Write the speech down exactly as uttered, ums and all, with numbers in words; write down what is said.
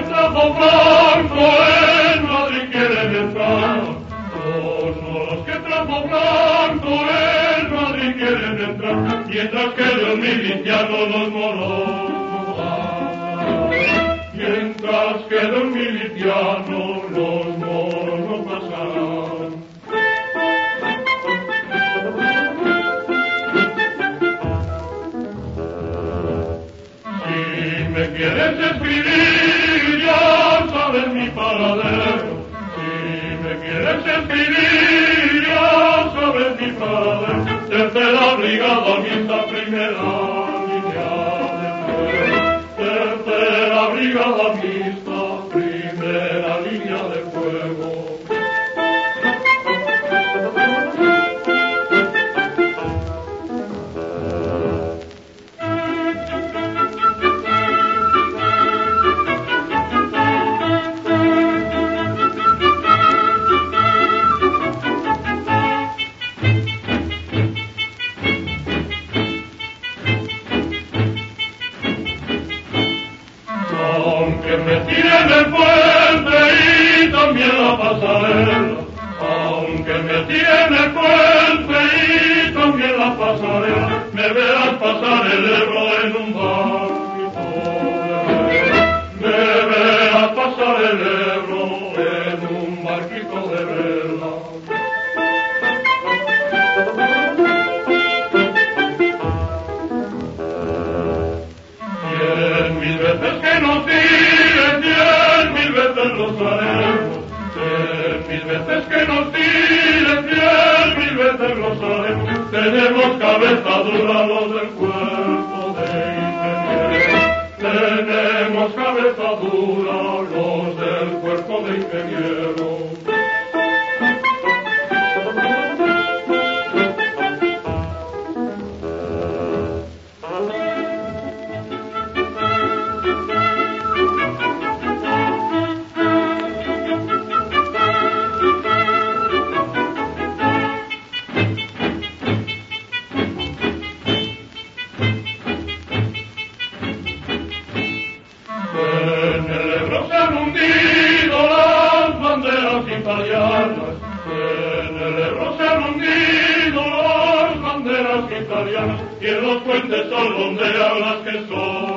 trajo Franco en Madrid quieren entrar. Los moros que trajo Franco en Madrid quieren entrar. Mientras que los milicianos los moros no pasan. Mientras que los milicianos los moros no pasarán. Si me quieres escribir, ya sabes mi paradero. Si me quieres escribir, ya sabes mi paradero. Tercera brigada, mixta, primera línea de fuego. Tercera brigada mixta, primera línea de fuego. Aunque me tiren el puente y también la pasarela, aunque me tiren el puente y también la pasarela, me verás pasar el Ebro en un barquito de vela. Me verás pasar el Ebro en un barquito de vela. Cien mil veces que nos tiren, cien mil veces los haremos. Cien mil veces que nos tiren, cien mil veces los haremos. Tenemos cabeza dura los del cuerpo de ingenieros. Tenemos cabeza dura los del cuerpo de ingenieros. En el Ebro se han hundido las banderas italianas. En el Ebro se han hundido las banderas italianas. Y en los puentes son donde las que son.